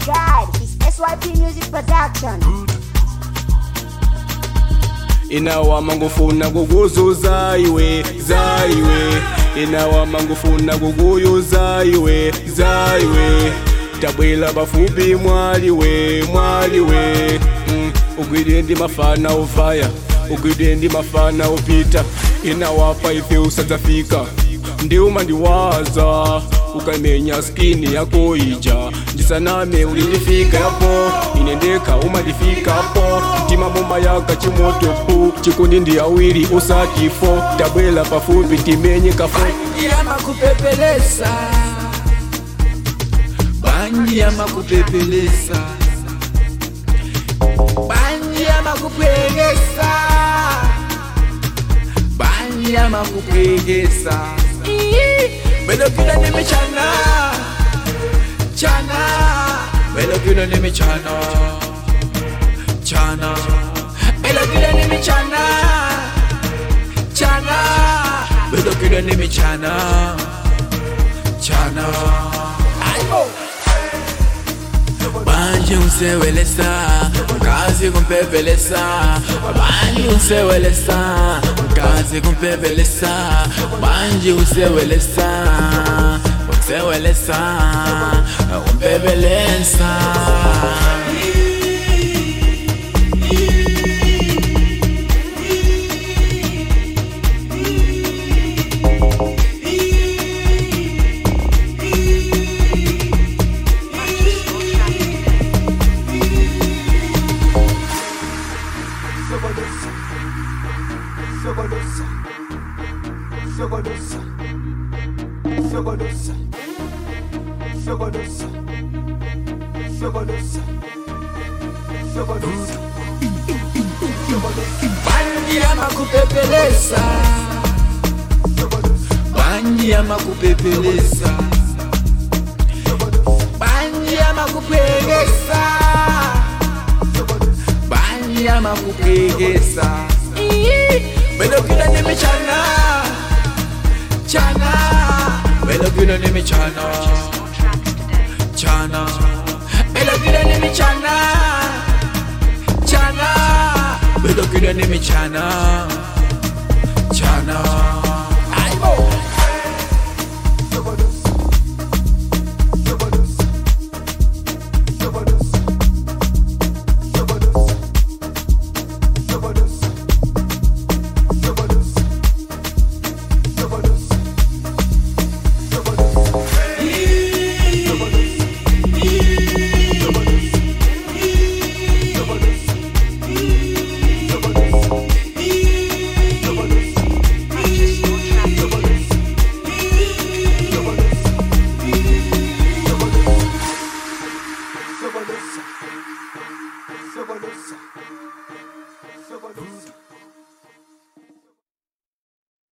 God, it's SYP Music Production. Inawa mangufuna kukuzuza iwe, zaiwe. Inawa mangufuna kukuyuza iwe, zaiwe. Tabwela bafupi mwaliwe, mwaliwe. Ugwide ndi mafana ufaya, ugwide ndi mafana upita. Inawapa ife usadzafika, ndiuma ndiwaza ukamenya skini yako ija. Ndisaname ulindifika yapo, inendeka umadifika po. Tima mumba yaka chimoto pu, chikundi ndi awiri usakifo. Tabwela pafupi timenye kafo. Banji ama kupepelesa, banji ama kupepelesa, banji ama kupegesa, banji ama kupegesa. Belo kila nime chana, chana. Belo kila nime chana, chana. Belo kila nime chana, chana. Belo kila nime chana, chana. Banji unsewelesa, mkazi kumpepelesa. Banji unsewelesa, mkazi kumpepelesa. Banji unsewelesa, unsewelesa, kumpepelesa. Banji ama kupepelesa, banji ama kupepelesa, banji ama kupegesa, banji ama kupegesa. Belo kila nime chana, chana. Belo kila nime chana, chana. Belo kila nime chana, chana. Belo kila nime chana, chana.